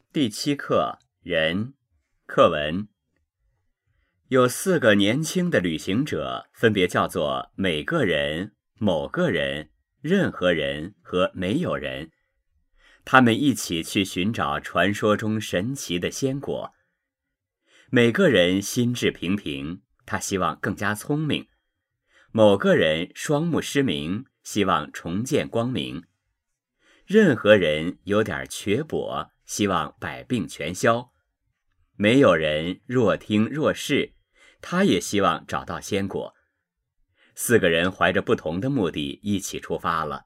第7课人。课文有4个年轻的旅行者，分别叫做每个人、某个人、任何人和没有人。他们一起去寻找传说中神奇的鲜果。每个人心智平平，他希望更加聪明；某个人双目失明，希望重见光明；任何人有点瘸跛，希望百病全消；没有人若听若视，他也希望找到鲜果。4个人怀着不同的目的一起出发了。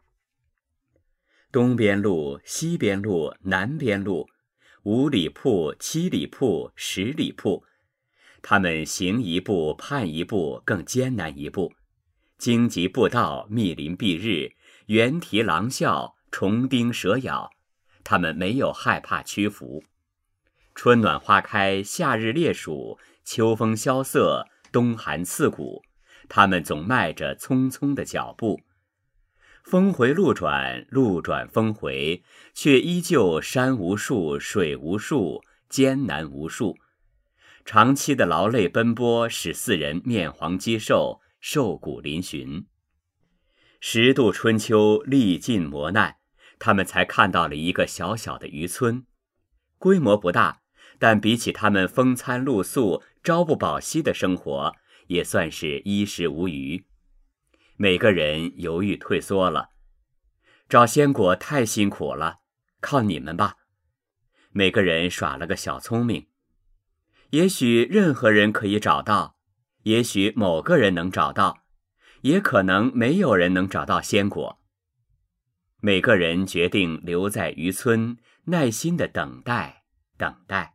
东边路、西边路、南边路，5里铺、7里铺、10里铺，他们行一步盼一步，更艰难一步。荆棘步道，密林蔽日，猿啼狼啸，虫叮蛇咬，他们没有害怕屈服。春暖花开，夏日烈暑，秋风萧瑟，冬寒刺骨，他们总迈着匆匆的脚步。峰回路转，路转峰回，却依旧山无数，水无数，艰难无数。长期的劳累奔波使4人面黄肌瘦，瘦骨嶙峋。10度春秋，历尽磨难，他们才看到了一个小小的渔村。规模不大，但比起他们风餐露宿、朝不保夕的生活，也算是衣食无余。每个人犹豫退缩了。找鲜果太辛苦了，靠你们吧。每个人耍了个小聪明。也许任何人可以找到，也许某个人能找到，也可能没有人能找到鲜果。每个人决定留在渔村，耐心地等待，等待。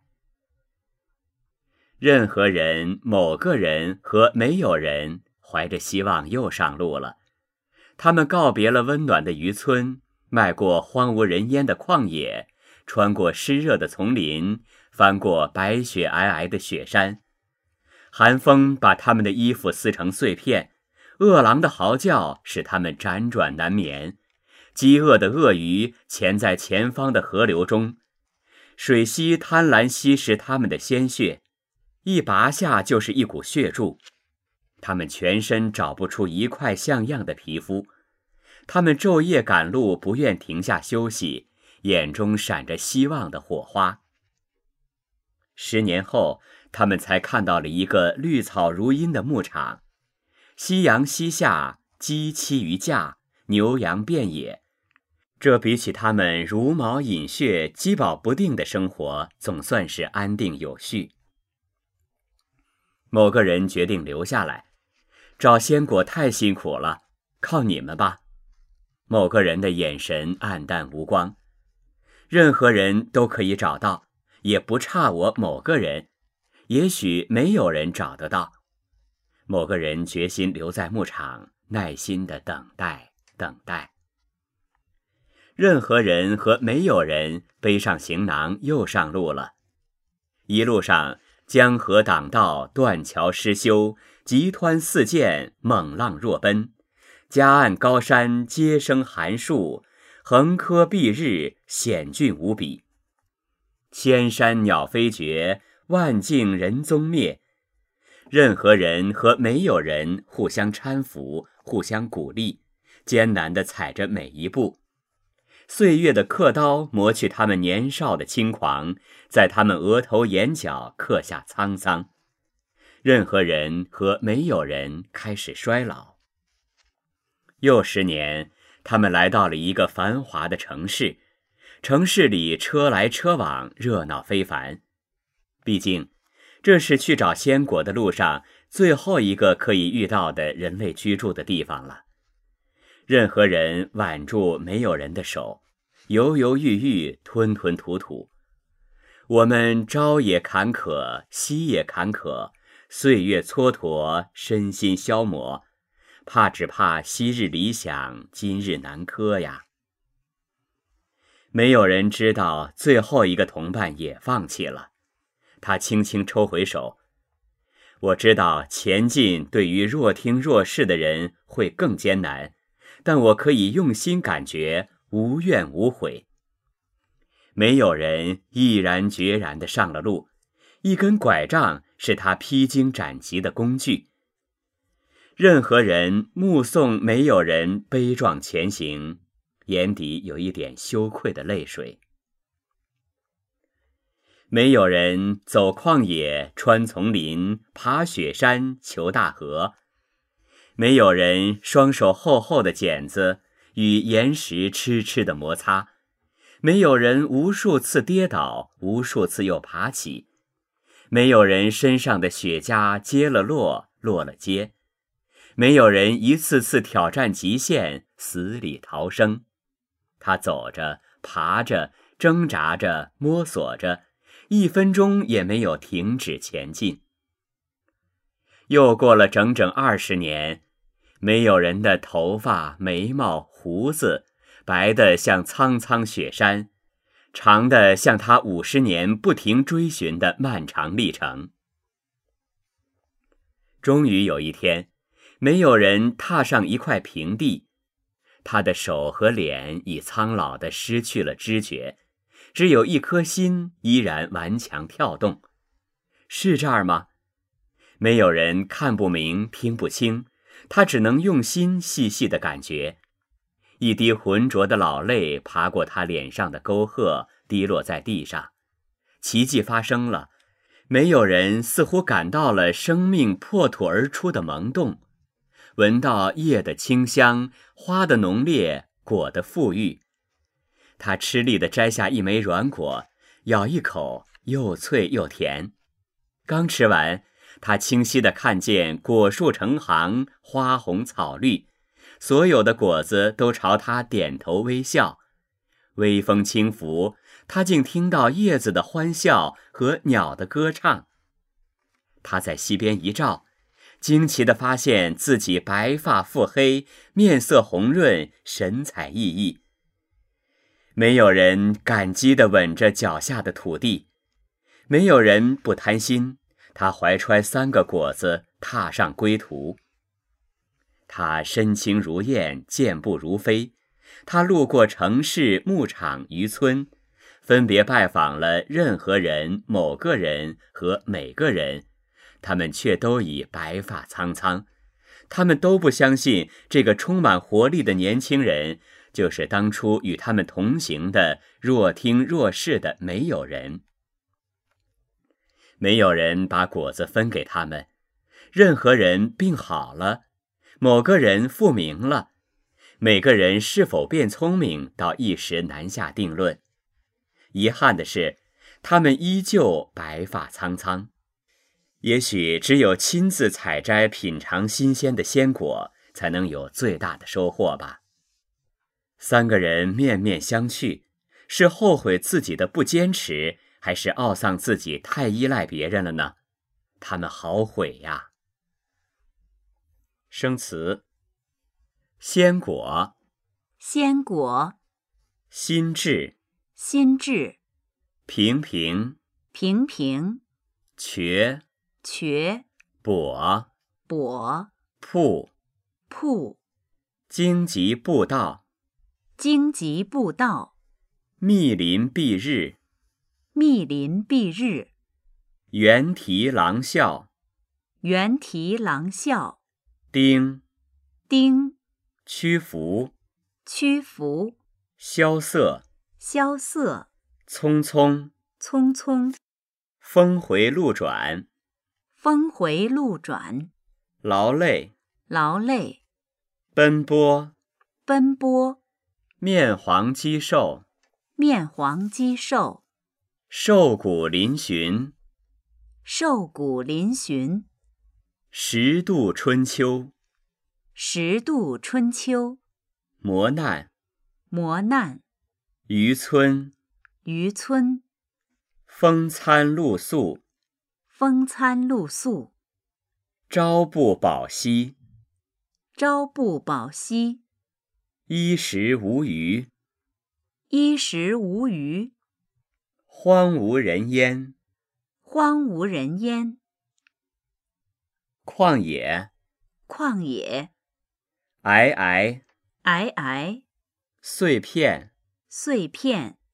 任何人、某个人和没有人怀着希望又上路了。他们告别了温暖的渔村，迈过荒无人烟的旷野，穿过湿热的丛林，翻过白雪皑皑的雪山。寒风把他们的衣服撕成碎片，饿狼的嚎叫使他们辗转难眠，饥饿的鳄鱼潜在前方的河流中，水溪贪婪吸食他们的鲜血，一拔下就是一股血柱。他们全身找不出一块像样的皮肤，他们昼夜赶路，不愿停下休息，眼中闪着希望的火花。10年后，他们才看到了一个绿草如茵的牧场，夕阳西下，鸡栖于架，牛羊遍野。这比起他们茹毛饮血、饥饱不定的生活，总算是安定有序。某个人决定留下来。找鲜果太辛苦了，靠你们吧。某个人的眼神黯淡无光。任何人都可以找到，也不差我某个人，也许没有人找得到。某个人决心留在牧场，耐心地等待，等待。任何人和没有人背上行囊又上路了。一路上，江河挡道，断桥失修，急湍似溅，猛浪若奔，夹岸高山，皆生寒树，横柯蔽日，险峻无比。千山鸟飞绝，万径人踪灭。任何人和没有人互相搀扶，互相鼓励，艰难地踩着每一步。岁月的刻刀磨去他们年少的轻狂，在他们额头眼角刻下沧桑。任何人和没有人开始衰老。又10年，他们来到了一个繁华的城市，城市里车来车往，热闹非凡。毕竟，这是去找鲜果的路上最后一个可以遇到的人类居住的地方了。任何人挽住没有人的手，犹犹豫豫，吞吞吐吐。我们朝也坎坷，夕也坎坷，岁月蹉跎，身心消磨，只怕昔日理想，今日南柯呀。没有人知道最后一个同伴也放弃了。他轻轻抽回手。我知道前进对于若听若视的人会更艰难，但我可以用心感觉，无怨无悔。 没有人毅然决然地上了路，一根拐杖是他披荆斩棘的工具。任何人目送没有人悲壮前行，眼底有一点羞愧的泪水。没有人走旷野，穿丛林，爬雪山，求大河。没有人双手厚厚的茧子与岩石痴痴的摩擦。没有人无数次跌倒，无数次又爬起。没有人身上的雪茄结了落，落了结。没有人一次次挑战极限，死里逃生。他走着，爬着，挣扎着，摸索着，1分钟也没有停止前进。又过了整整20年，没有人的头发、眉毛、胡子白得像苍苍雪山，长得像他50年不停追寻的漫长历程。终于有一天，没有人踏上一块平地，他的手和脸已苍老地失去了知觉，只有一颗心依然顽强跳动。是这儿吗？没有人看不明听不清，他只能用心细细地感觉。一滴浑浊的老泪爬过他脸上的沟壑，滴落在地上。奇迹发生了，没有人似乎感到了生命破土而出的萌动，闻到叶的清香，花的浓烈，果的馥郁。他吃力地摘下一枚软果，咬一口，又脆又甜。刚吃完，他清晰地看见果树成行，花红草绿，所有的果子都朝他点头微笑。微风轻拂，他竟听到叶子的欢笑和鸟的歌唱。他在溪边一照，惊奇地发现自己白发腹黑，面色红润，神采奕奕。没有人感激地吻着脚下的土地，没有人不贪心，他怀揣3个果子，踏上归途。他身轻如燕，健步如飞。他路过城市、牧场、渔村，分别拜访了任何人、某个人和每个人，他们却都已白发苍苍。他们都不相信这个充满活力的年轻人就是当初与他们同行的若听若视的没有人。没有人把果子分给他们，任何人病好了，某个人复明了，每个人是否变聪明倒一时难下定论。遗憾的是，他们依旧白发苍苍。也许只有亲自采摘品尝新鲜的鲜果，才能有最大的收获吧。3个人面面相觑，是后悔自己的不坚持，还是懊丧自己太依赖别人了呢？他们好悔呀。生词：鲜果、 鲜果、 心智、 心智、 平平、 平平、 瘸、 瘸、 跛、 跛、 瀑、 瀑、 荆棘步道、 荆棘步道、 密林蔽日、 密林蔽日、 猿啼狼啸、 猿啼狼啸、 丁、 丁、 屈服、 屈服、 萧瑟、 萧瑟、 匆匆、 匆匆、 峰回路转、 峰回路转、 劳累、 劳累、 奔波、 奔波、 面黄肌瘦、 面黄肌瘦、 瘦骨嶙峋、 瘦骨嶙峋、 10度春秋、 10度春秋、 磨难、 磨难、 渔村、 渔村、 风餐露宿、 风餐露宿、 朝不保夕、 朝不保夕、 衣食无余、 衣食无余、 荒无人烟、 荒无人烟、 旷野、 旷野、 皑皑、 皑皑、 碎片、 碎片、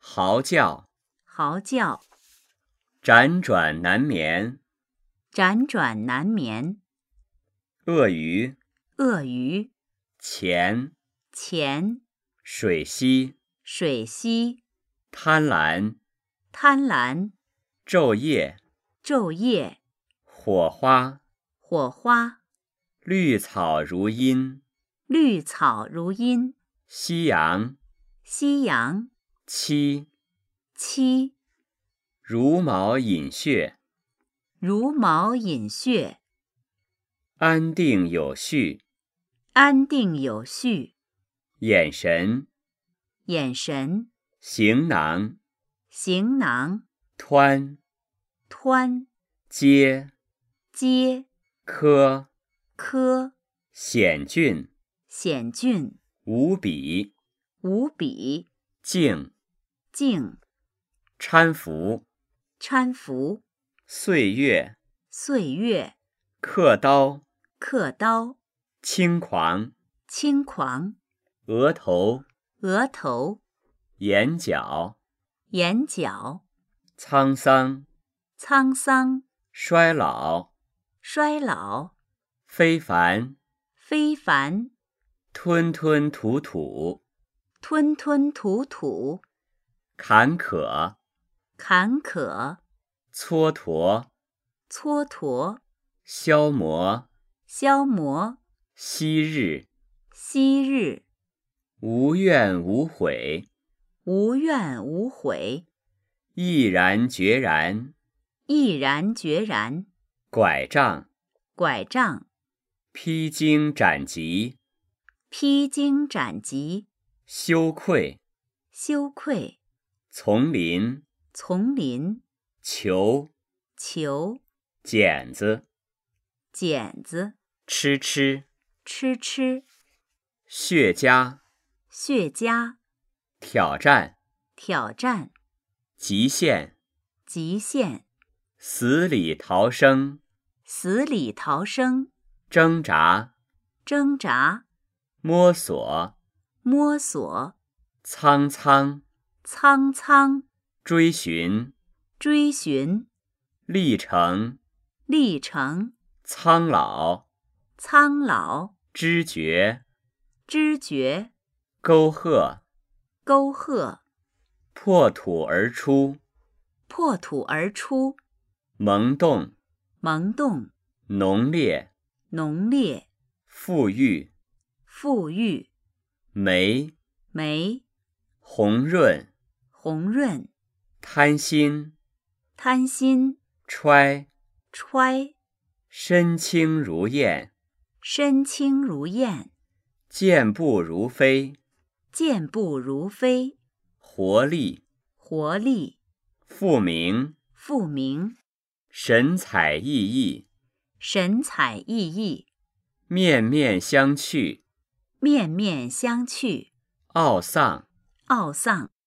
嚎叫， 嚎叫， 辗转难眠， 辗转难眠， 鳄鱼， 鳄鱼， 钱， 钱， 水溪， 水溪， 贪婪， 贪婪， 昼夜， 昼夜， 火花， 火花， 绿草如茵， 绿草如茵， 夕阳， 夕阳， 妻， 妻， 茹毛饮血， 茹毛饮血， 安定有序， 安定有序， 眼神， 眼神， 行囊， 行囊， 湍， 湍， 接， 接， 科， 科， 险峻， 险峻， 无比， 无比， 静， 静， 搀扶， 搀扶， 岁月， 岁月， 刻刀， 刻刀， 轻狂， 轻狂， 额头， 额头， 眼角， 眼角， 沧桑， 沧桑， 衰老， 衰老， 非凡， 非凡， 吞吞吐吐， 吞吞吐吐， 坎坷， 坎坷， 蹉跎， 蹉跎， 消磨， 消磨， 昔日， 昔日， 无怨无悔， 无怨无悔， 毅然决然， 毅然决然， 拐杖， 拐杖， 披荆斩棘， 披荆斩棘， 羞愧， 羞愧， 丛林， 丛林， 球， 球， 剪子， 剪子， 吃吃， 吃吃， 雪茄， 雪茄， 挑战， 挑战， 极限， 极限， 死里逃生， 死里逃生， 挣扎， 挣扎， 摸索， 摸索， 苍苍， 苍苍， 追寻， 追寻， 历程， 历程， 苍老， 苍老， 知觉， 知觉， 沟壑， 沟壑， 破土而出， 破土而出， 萌动， 萌动， 浓烈， 浓烈， 富裕， 富裕， 梅， 梅， 红润， 红润， 贪心， 贪心， 揣， 揣， 身轻如燕， 身轻如燕， 健步如飞， 健步如飞， 活力， 活力， 复明， 复明， 神采奕奕， 神采奕奕， 面面相觑， 面面相觑， 懊丧， 懊丧，